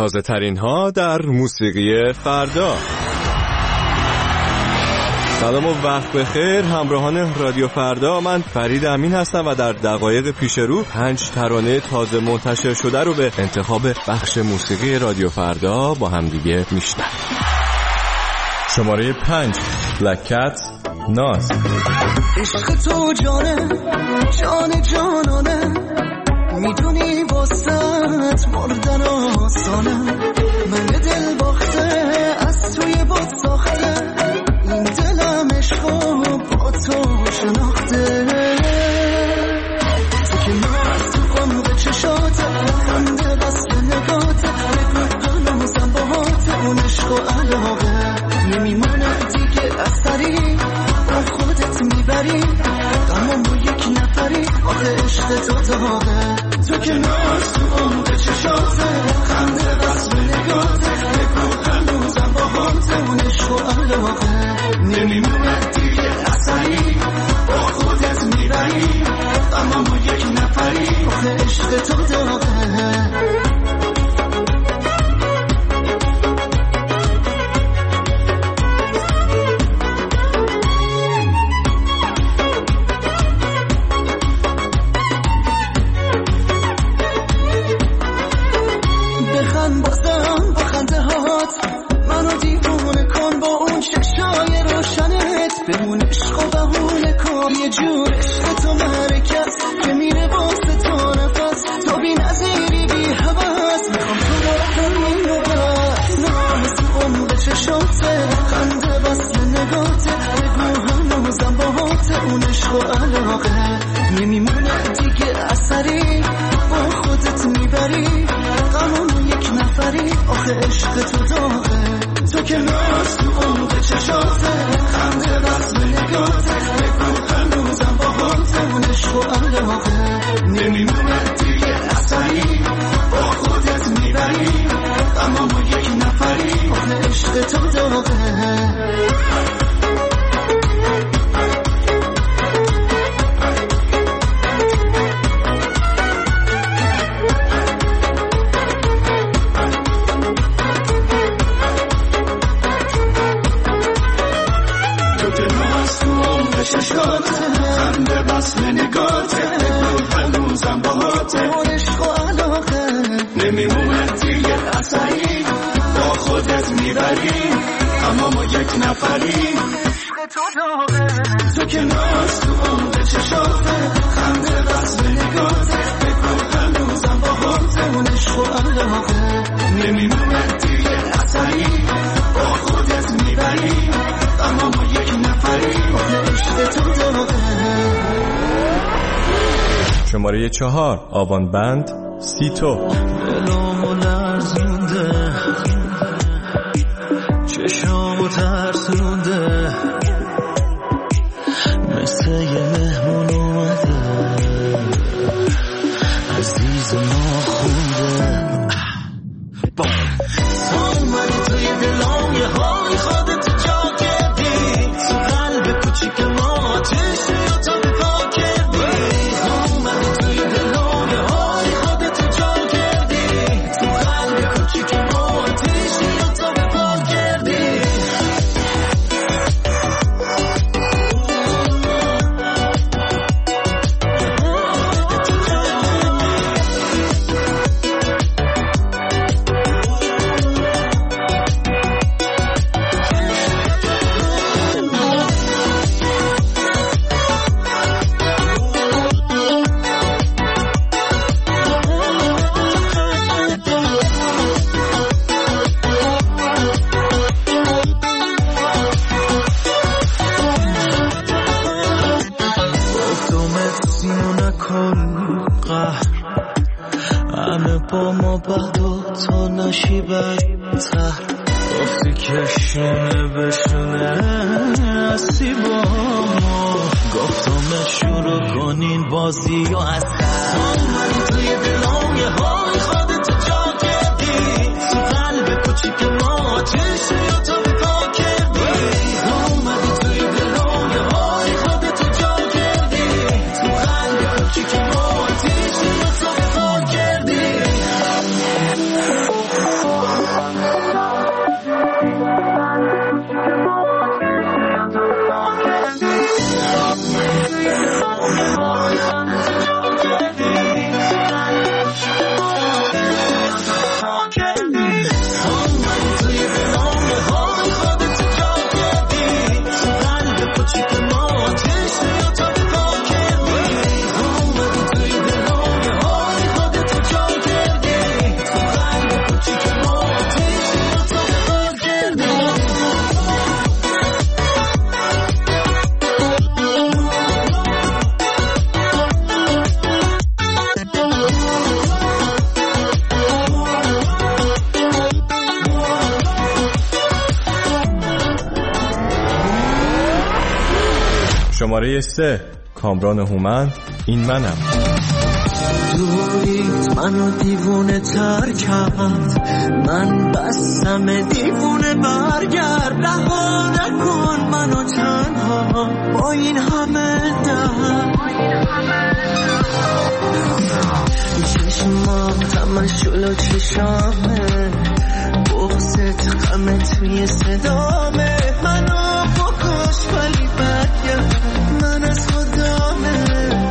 تازه ترین ها در موسیقی فردا. سلام و وقت بخیر همراهان رادیو فردا، من فرید امین هستم و در دقایق پیش رو 5 ترانه تازه منتشر شده رو به انتخاب بخش موسیقی رادیو فردا با هم دیگه میشنویم. شماره 5 بلک کت، ناز. عشق تو جانه جان جانانه، میدونی واسط مردن آسانه، من دل باخته از توی باد ساخته، این دلم عشقو با تو شناخته، تو که ناز تو عمق چشاته، خنده بس به نگاته، بگو هنوزم باهاته، اون عشق و علاقه نمیمونه دیگه اثری، با خودت میبری غمم با یک نفری، آخه عشق تو داغه، تو که ناز تو عمق چشاته، خنده بس به نگاته، بگو هنوزم باهاته، اون عشق و علاقه نمیمونه دیگه اثری، با خودت میبری غمم با یک نفری، آخه عشق تو داغه. بمون عشق و بهونه کن، یه جور عشق تو مرکز که میره واسه تو نفس، تو بی نظیری بی حوث، میخوام تو رو همین رو بس، ناز تو عمق چشاته، خنده بس به نگاته، بگو هنوزم باهاته، اون عشق و علاقه نمیمونه دیگه اثری، با خودت میبری غممو یک نفری، آخه عشق تو داغه، تو که ناز تو عمق چشاته، خنده بس به نگاته، بگو هنوزم باهاته، اون عشق و علاقه نمیمونه دیگه اثری، با خودت میبری غممو یک نفری، آخه عشق تو داغه. خنده بس به نگاته، هنوزم باهاته، اون عشق و علاقه نمیمونه دیگه اثری، با خودت میبری اما ما یک نفری، عشق تو داغه، تو که ناز تو عمق چشاته، خنده بس به نگاته، بگو هنوزم باهاته، اون عشق و علاقه نمیمونه دیگه اثری، با خودت میبری اما ما یک نفری، عشق تو داغه. شماره 4 آوان بند، سی تو. دلمو لرزونده، چشامو ترسونده، مثل یه مهمون اومده، عزیز ما خونده، تو اومدی توی دلام، یه حالی خودتو جا کردی، تو قلب کوچیک ما آتش رو تا به پا کردی، تو اومدی توی دلام، یه حالی خودتو جا کردی، تو قلب کوچیک ما آتش رو تا به پا کردی. با ما بعد و تو نشی بدتر، گفتی که شونه بشونه هستی با ما، گفتم شروع کنین بازی و اصلا من توی دلام، یه حال خودتو جا کردی، تو قلب کوچیک ما آتش رو تا به پا کردی، اومدی توی دلام، یه حال خودتو جا کردی، تو قلب کوچیک ما آتش رو تا به پا کردی. شماره 3 کامران هومن، این منم. دوریت منو دیوونه تر کرد، من بستم دیوونه برگرد، رها نکن منو تنها با این همه درد. چشمات همه شلو چشامه، بغضت غم توی صدامه، منو بکش ولی برگرد، من از خدامه.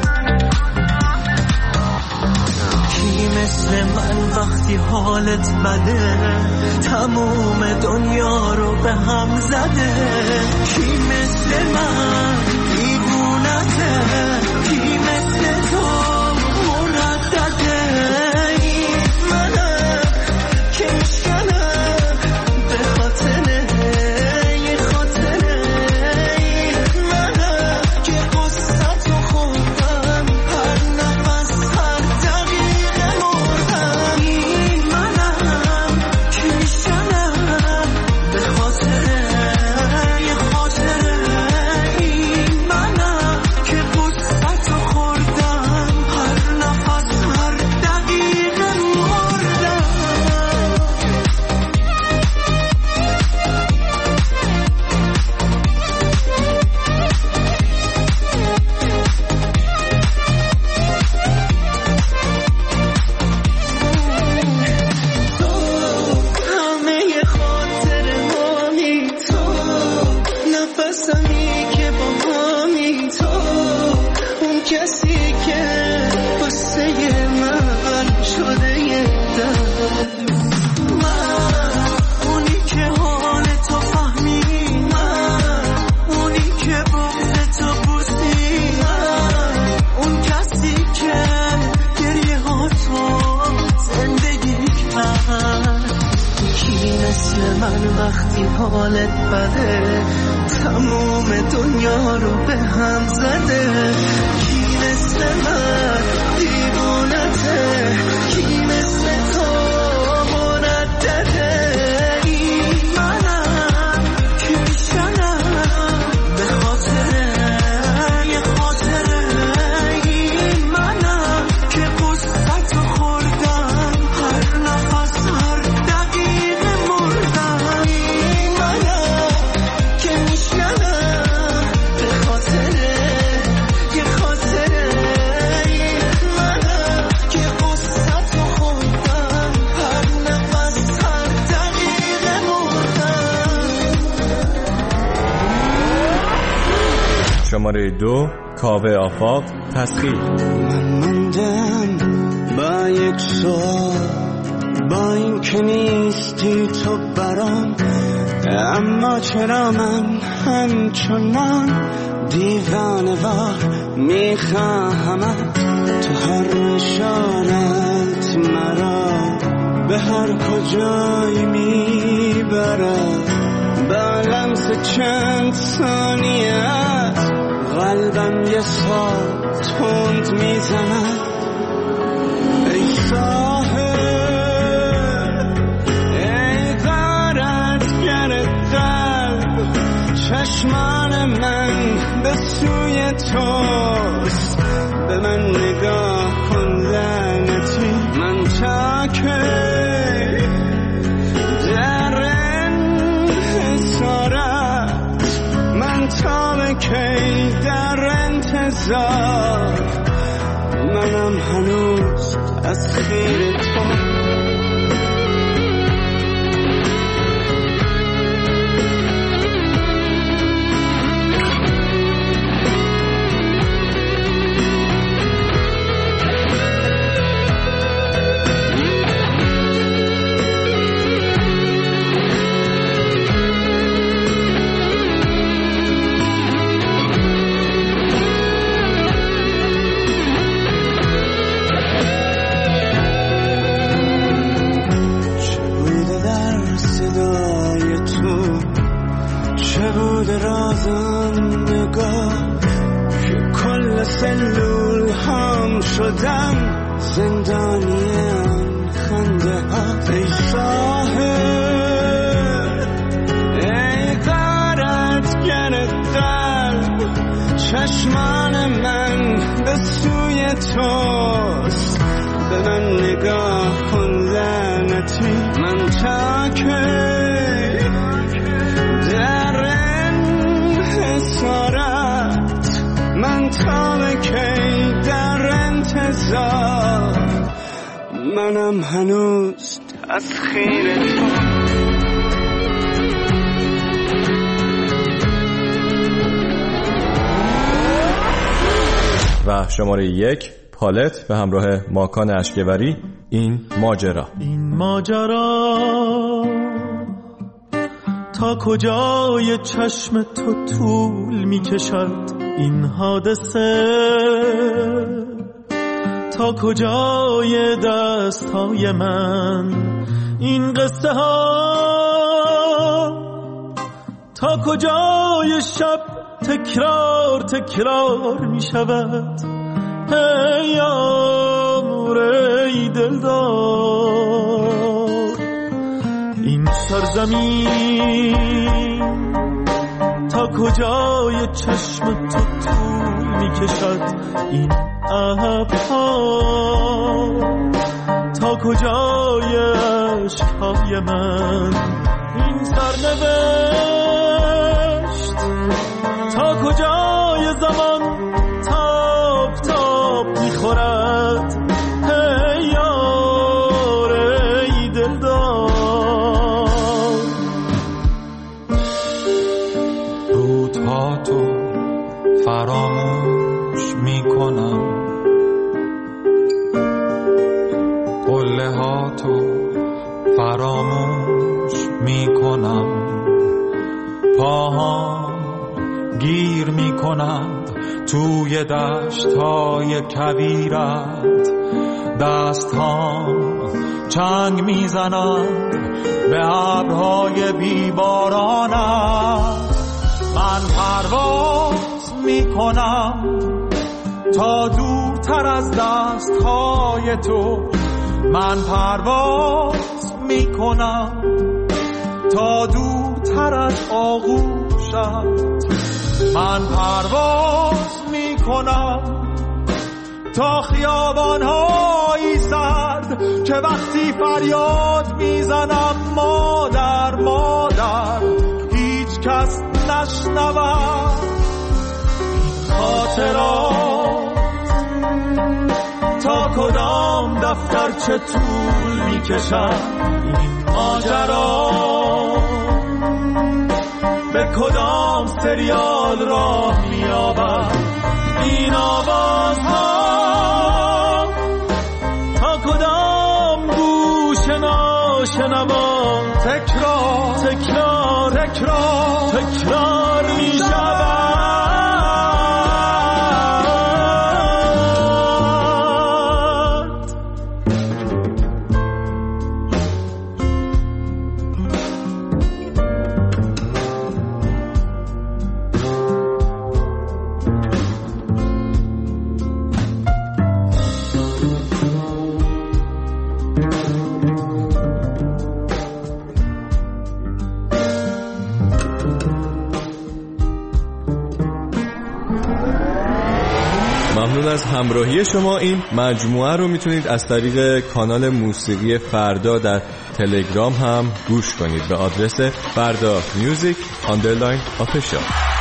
کی مثل من وقتی حالت بده، تموم دنیا رو به هم زده. کی مثل من دیوونته، کی مثل تو مردده. این منم که میشکنم به خاطره، یه خاطره. این منم که قصت رو خوردم، هر نفس هر دقیقه مردم. این منم که میشکنم به خاطره، یه خاطره. این منم که قصت رو خوردم، هر نفس هر دقیقه مردم. تو همه خاطره مامی، تو نفسمی که با مامی، تو اون کسی که واسه من شده یه درد. من اونی که حال تو فهمی، من اونی که بغض تو بوسی، من اون کسی که گریه ها تو زندگی کرد. کی مثل من وقتی حالت بده، تموم دنیا رو به هم زده. کی مثل من دیوونته، کی مثل تو مردده. این منم که میشنم به خاطره، یه خاطره. این منم که قصت رو خوردم، هر نفس هر دقیقه مردم. این منم که میشنم به خاطره، یه خاطره. این منم که قصت رو خوردم، هر نفس هر دقیقه مردم. شماره 2 کاوه آفاق، تسخیر. من موندم با یک سوال، با این که نیستی تو برام، اما چرا من همچنان دیوانه وار میخواهمت. تو هر اشارت مرا به هر کجایی میبرد، با لمس چند ثانیت قلبم یه سال تند میزند. ای ساحل، ای غارتگر قلب، چشمان من به سوی توست. به من نگاه کن لعنتی، من تا کی در انحصارت، من تا کی در انتظار. منم هنوز از خیر تو. سلول هم شدم زندانیم خنده ها. ای ساحل، ای غارتگر قلب، چشم توست. به من نگاه کن لعنتی، من تا کی در انحصارت، من تا کی در انتظار، منم هنوز تسخیر تو. و شماره 1 پالت به همراه ماکان اشکوری، این ماجرا. این ماجرا تا کجای چشم تو طول می کشد، این حادثه تا کجای دستهای من، این قصه ها تا کجای شب تکرار تکرار می شود. ای امور ای دلدار، این سرزمین تا کجای چشم تو طول می کشد، این ابرها تا کجای عشقهای من، این سرنوشت تا کجای زمان تاب تاب میخورد. ای یار ای دلدار، روزها تو فراموش میکنم، قله ها تو فراموش میکنم، پاهام گیر میکنند توی دشت‌های کویرت، دست‌هام چنگ میزنند به ابرهای بیبارانت. من پرواز میکنم تا دورتر از دست‌های تو، من پرواز میکنم تا دورتر از آغوشت، من پرواز میکنم تا خیابان‌های سرد که وقتی فریاد میزنم مادر مادر هیچ کس نشنود. این خاطرات تا کدام دفترچه طول میکشد، این ماجرا به کدام سریال راه می‌یابد، این آوازها تا کدام گوش ناشنوا تکرار تکرار تکرار تکرار می‌شود. ممنون از همراهی شما. این مجموعه رو میتونید از طریق کانال موسیقی فردا در تلگرام هم گوش کنید به آدرس فردا میوزیک _ official.